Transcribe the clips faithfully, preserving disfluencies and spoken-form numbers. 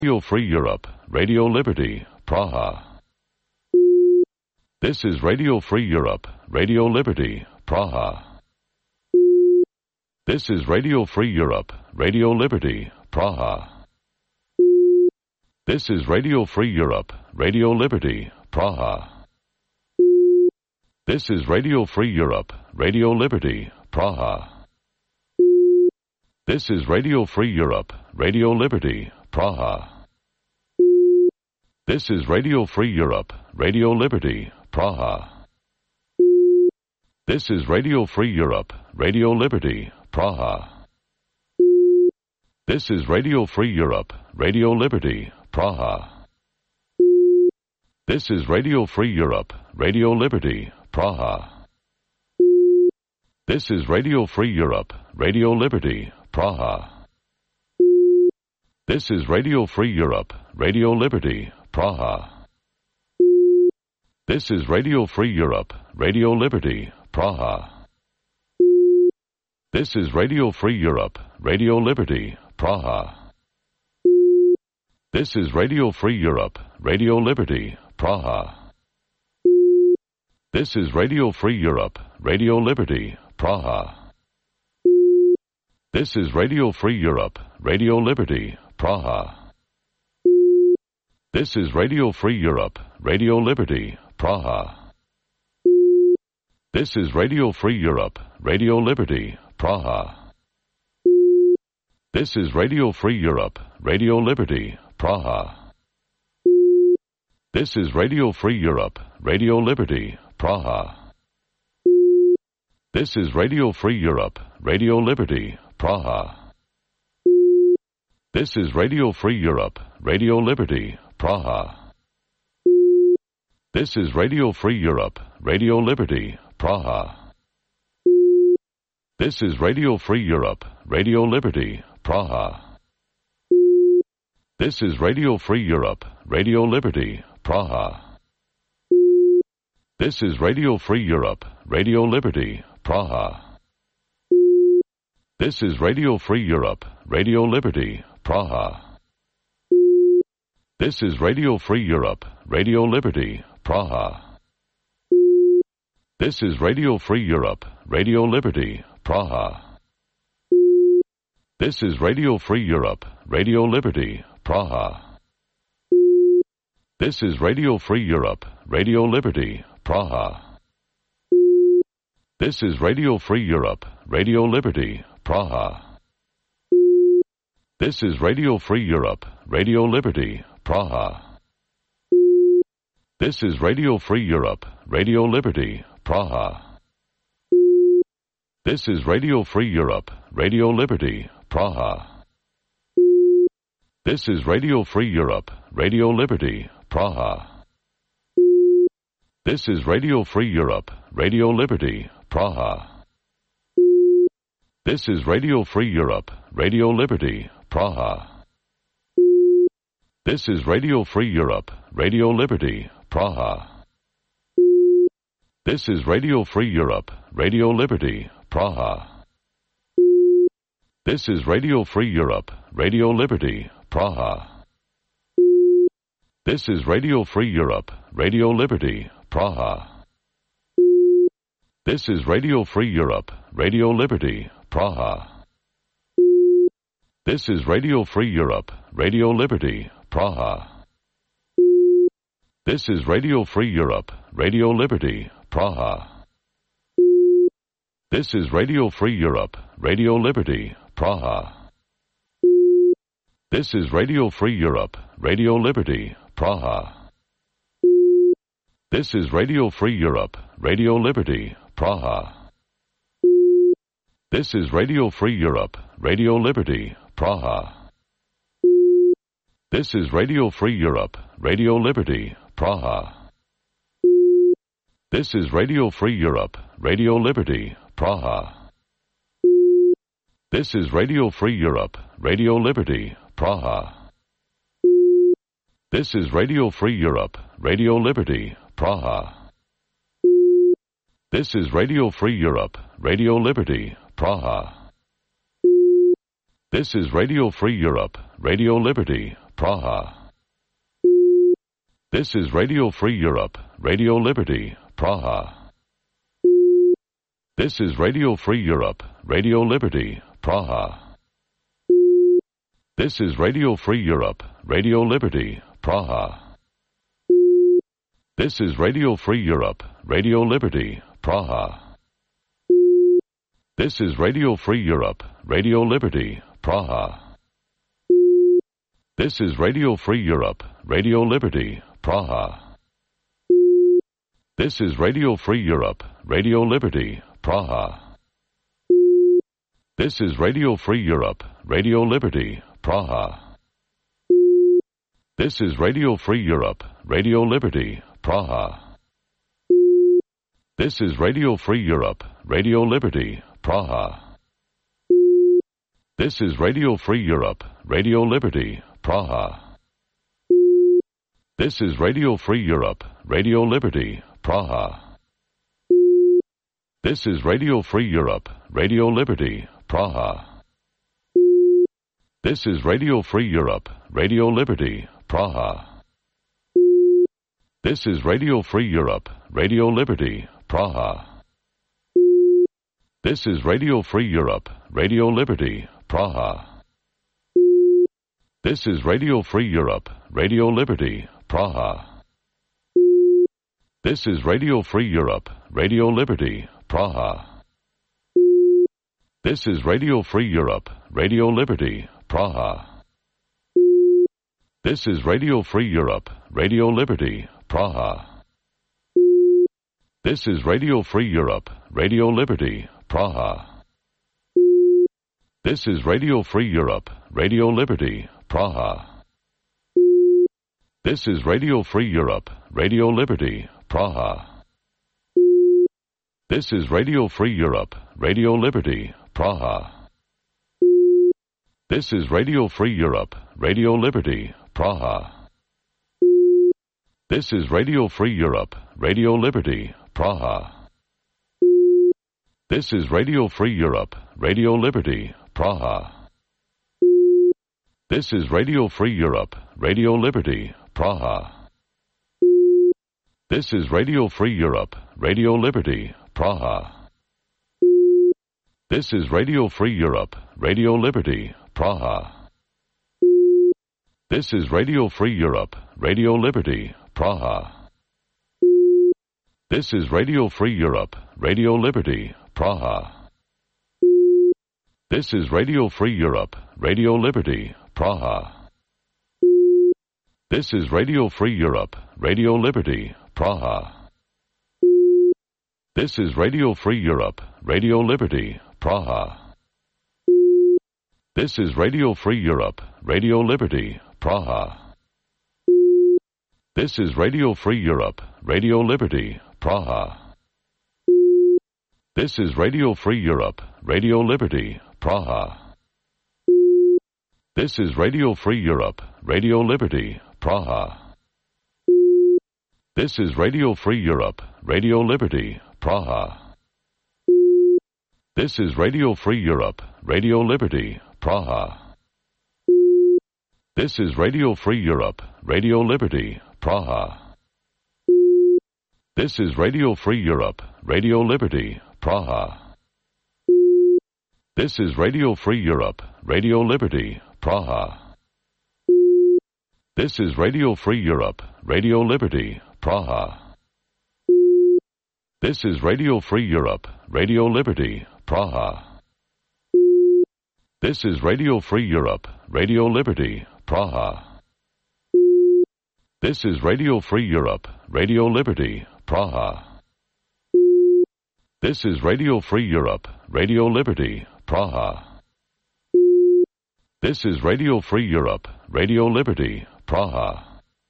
Radio Free Europe, Radio Liberty, Praha. This is Radio Free Europe, Radio Liberty, Praha. This is Radio Free Europe, Radio Liberty, Praha. This is Radio Free Europe, Radio Liberty, Praha. This is Radio Free Europe, Radio Liberty, Praha. This is Radio Free Europe, Radio Liberty, Praha. This is Radio Free Europe, Radio Liberty, Praha. This is Radio Free Europe, Radio Liberty, Praha. This is Radio Free Europe, Radio Liberty, Praha. This is Radio Free Europe, Radio Liberty, Praha. This is Radio Free Europe, Radio Liberty, Praha. This is Radio Free Europe, Radio Liberty, Praha. This is Radio Free Europe, Radio Liberty, Praha. This is Radio Free Europe, Radio Liberty, Praha. This is Radio Free Europe, Radio Liberty, Praha. This is Radio Free Europe, Radio Liberty, Praha. This is Radio Free Europe, Radio Liberty, Praha. This is Radio Free Europe, Radio Liberty, Praha. This is Radio Free Europe, Radio Liberty, Praha. This is Radio Free Europe, Radio Liberty, Praha. This is Radio Free Europe, Radio Liberty, Praha. This is Radio Free Europe, Radio Liberty, Praha. This is Radio Free Europe, Radio Liberty, Praha. This is Radio Free Europe, Radio Liberty, Praha. This is Radio Free Europe, Radio Liberty, Praha. This is Radio Free Europe, Radio Liberty, Praha. This is Radio Free Europe, Radio Liberty, Praha. This is Radio Free Europe, Radio Liberty, Praha. This is Radio Free Europe, Radio Liberty, Praha. This is Radio Free Europe, Radio Liberty, Praha. This is Radio Free Europe, Radio Liberty, Praha. This is Radio Free Europe, Radio Liberty, Praha. This is Radio Free Europe, Radio Liberty, Praha. This is Radio Free Europe, Radio Liberty, Praha. This is Radio Free Europe, Radio Liberty, Praha. This is Radio Free Europe, Radio Liberty, Praha. This is Radio Free Europe, Radio Liberty, Praha. This is Radio Free Europe, Radio Liberty, Praha. This is Radio Free Europe, Radio Liberty, Praha. This is Radio Free Europe, Radio Liberty, Praha. This is Radio Free Europe, Radio Liberty, Praha. This is Radio Free Europe, Radio Liberty, Praha. This is Radio Free Europe, Radio Liberty, Praha. This is Radio Free Europe, Radio Liberty, Praha. This is Radio Free Europe, Radio Liberty, Praha. This is Radio Free Europe, Radio Liberty, Praha. This is Radio Free Europe, Radio Liberty, Praha. This is Radio Free Europe, Radio Liberty, Praha. This is Radio Free Europe, Radio Liberty, Praha. This is Radio Free Europe, Radio Liberty, Praha. This is Radio Free Europe, Radio Liberty, Praha. This is Radio Free Europe, Radio Liberty, Praha. This is Radio Free Europe, Radio Liberty, Praha. This is Radio Free Europe, Radio Liberty, Praha. This is Radio Free Europe, Radio Liberty, Praha. This is Radio Free Europe, Radio Liberty, Praha. This is Radio Free Europe, Radio Liberty, Praha. This is Radio Free Europe, Radio Liberty, Praha. This is Radio Free Europe, Radio Liberty, Praha. This is Radio Free Europe, Radio Liberty, Praha. This is Radio Free Europe, Radio Liberty, Praha. This is Radio Free Europe, Radio Liberty, Praha. This is Radio Free Europe, Radio Liberty, Praha. This is Radio Free Europe, Radio Liberty, Praha. This is Radio Free Europe, Radio Liberty, Praha. This is Radio Free Europe, Radio Liberty, Praha. This is Radio Free Europe, Radio Liberty, Praha. This is Radio Free Europe, Radio Liberty, Praha. This is Radio Free Europe, Radio Liberty, Praha. This is Radio Free Europe, Radio Liberty, Praha. This is Radio Free Europe, Radio Liberty, Praha. This is Radio Free Europe, Radio Liberty, Praha. This is Radio Free Europe, Radio Liberty, Praha. This is Radio Free Europe, Radio Liberty, Praha. This is Radio Free Europe, Radio Liberty, Praha. This is Radio Free Europe, Radio Liberty, Praha. This is Radio Free Europe, Radio Liberty, Praha. This is Radio Free Europe, Radio Liberty, Praha. This is Radio Free Europe, Radio Liberty, Praha. This is Radio Free Europe, Radio Liberty, Praha. This is Radio Free Europe, Radio Liberty, Praha. This is Radio Free Europe, Radio Liberty, Praha. This is Radio Free Europe, Radio Liberty, Praha. This is Radio Free Europe, Radio Liberty, Praha. This is Radio Free Europe, Radio Liberty, Praha. This is Radio Free Europe, Radio Liberty, Praha. This is Radio Free Europe, Radio Liberty, Praha. This is Radio Free Europe, Radio Liberty, Praha. This is Radio Free Europe, Radio Liberty, Praha. This is Radio Free Europe, Radio Liberty, Praha. This is Radio Free Europe, Radio Liberty, Praha. This is Radio Free Europe, Radio Liberty, Praha. This is Radio Free Europe, Radio Liberty, Praha. This is Radio Free Europe, Radio Liberty, Praha. This is Radio Free Europe, Radio Liberty, Praha. This is Radio Free Europe, Radio Liberty, Praha. This is Radio Free Europe, Radio Liberty, Praha. This is Radio Free Europe, Radio Liberty, Praha. This is Radio Free Europe, Radio Liberty, Praha. This is Radio Free Europe, Radio Liberty, Praha. This is Radio Free Europe, Radio Liberty, Praha. This is Radio Free Europe, Radio Liberty, Praha. This is Radio Free Europe, Radio Liberty, Praha. This is Radio Free Europe, Radio Liberty, Praha. This is Radio Free Europe, Radio Liberty, Praha. This is Radio Free Europe, Radio Liberty, Praha.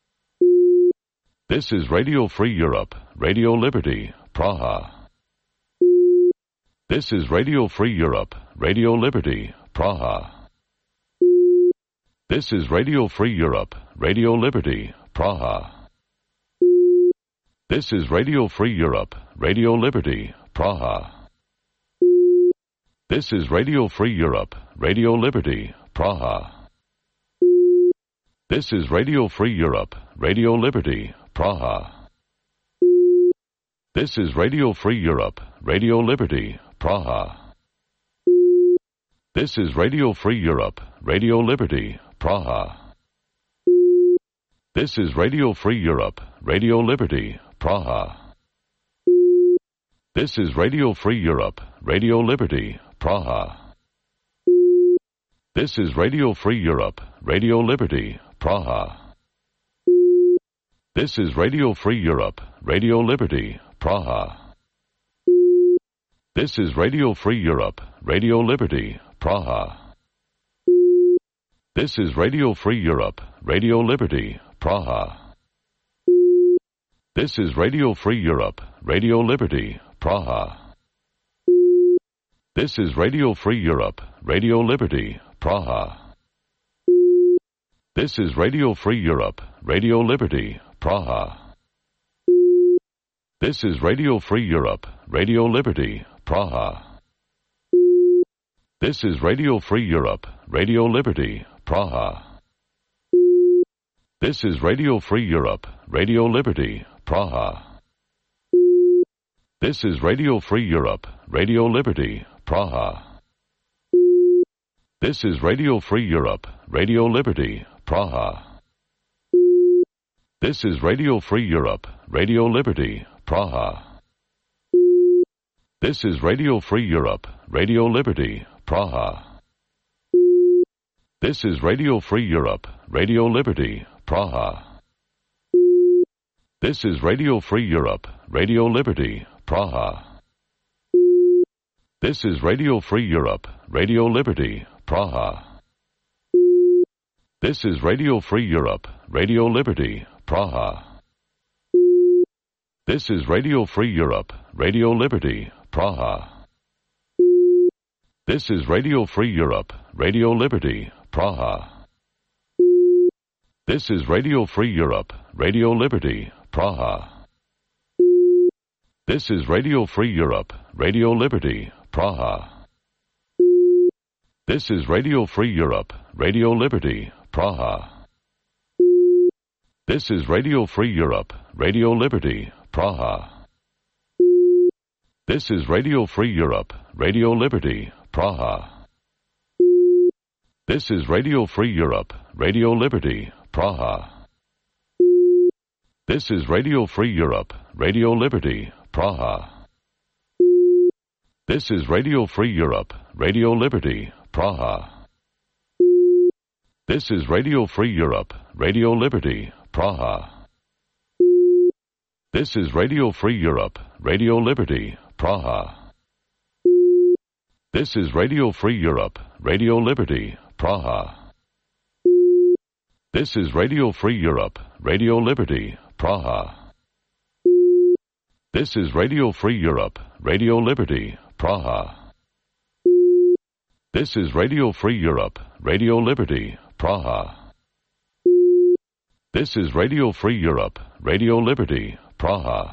This is Radio Free Europe, Radio Liberty, Praha. This is Radio Free Europe, Radio Liberty, Praha. This is Radio Free Europe, Radio Liberty, Praha. This is Radio Free Europe, Radio Liberty, Praha. This is Radio Free Europe, Radio Liberty, Praha. This is Radio Free Europe, Radio Liberty, Praha. This is Radio Free Europe, Radio Liberty, Praha. This is Radio Free Europe, Radio Liberty, Praha. This is Radio Free Europe, Radio Liberty, Praha. This is Radio Free Europe, Radio Liberty, Praha. This is Radio Free Europe, Radio Liberty, Praha. This is Radio Free Europe, Radio Liberty, Praha. This is Radio Free Europe, Radio Liberty, Praha. This is Radio Free Europe, Radio Liberty, Praha. This is Radio Free Europe, Radio Liberty, Praha. This is Radio Free Europe, Radio Liberty, Praha. This is Radio Free Europe, Radio Liberty, Praha. This is Radio Free Europe, Radio Liberty, Praha. This is Radio Free Europe, Radio Liberty, Praha. This is Radio Free Europe, Radio Liberty, Praha. This is Radio Free Europe, Radio Liberty, Praha. This is Radio Free Europe, Radio Liberty, Praha. This is Radio Free Europe, Radio Liberty, Praha. This is Radio Free Europe, Radio Liberty, Praha. This is Radio Free Europe, Radio Liberty, Praha. This is Radio Free Europe, Radio Liberty, Praha. This is Radio Free Europe, Radio Liberty, Praha. This is Radio Free Europe, Radio Liberty, Praha. This is Radio Free Europe, Radio Liberty, Praha. This is Radio Free Europe, Radio Liberty, Praha. This is Radio Free Europe, Radio Liberty, Praha. This is Radio Free Europe, Radio Liberty, Praha. This is Radio Free Europe, Radio Liberty, Praha. This is Radio Free Europe, Radio Liberty, Praha. This is Radio Free Europe, Radio Liberty, Praha. This is Radio Free Europe, Radio Liberty, Praha. This is Radio Free Europe, Radio Liberty, Praha. This is Radio Free Europe, Radio Liberty, Praha. This is Radio Free Europe, Radio Liberty, Praha. This is Radio Free Europe, Radio Liberty, Praha. This is Radio Free Europe, Radio Liberty, Praha. This is Radio Free Europe, Radio Liberty, Praha. This is Radio Free Europe, Radio Liberty, Praha. This is Radio Free Europe, Radio Liberty, Praha. This is Radio Free Europe, Radio Liberty, Praha.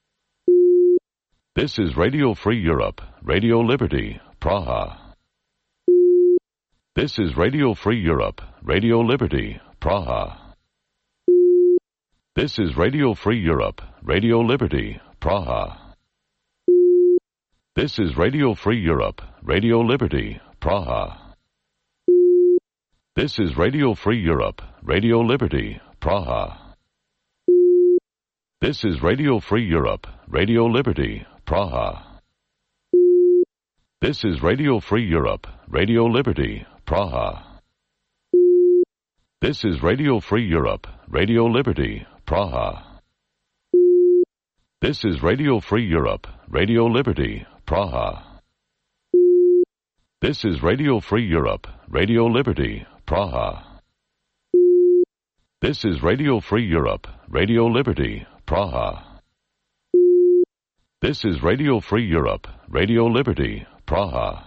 This is Radio Free Europe, Radio Liberty, Praha. This is Radio Free Europe, Radio Liberty, Praha. This is Radio Free Europe, Radio Liberty, Praha. This is Radio Free Europe, Radio Liberty, Praha. This is Radio Free Europe, Radio Liberty, Praha. This is Radio Free Europe, Radio Liberty, Praha. This is Radio Free Europe, Radio Liberty, Praha. This is Radio Free Europe, Radio Liberty, Praha. This is Radio Free Europe, Radio Liberty, Praha. This is Radio Free Europe, Radio Liberty, Praha. This is Radio Free Europe, Radio Liberty, Praha. This is Radio Free Europe, Radio Liberty, Praha.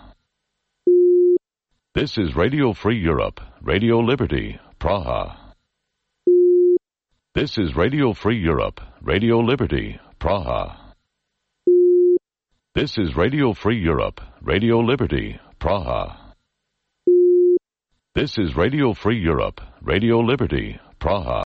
This is Radio Free Europe, Radio Liberty, Praha. This is Radio Free Europe, Radio Liberty, Praha. This is Radio Free Europe, Radio Liberty, Praha. This is Radio Free Europe, Radio Liberty, Praha.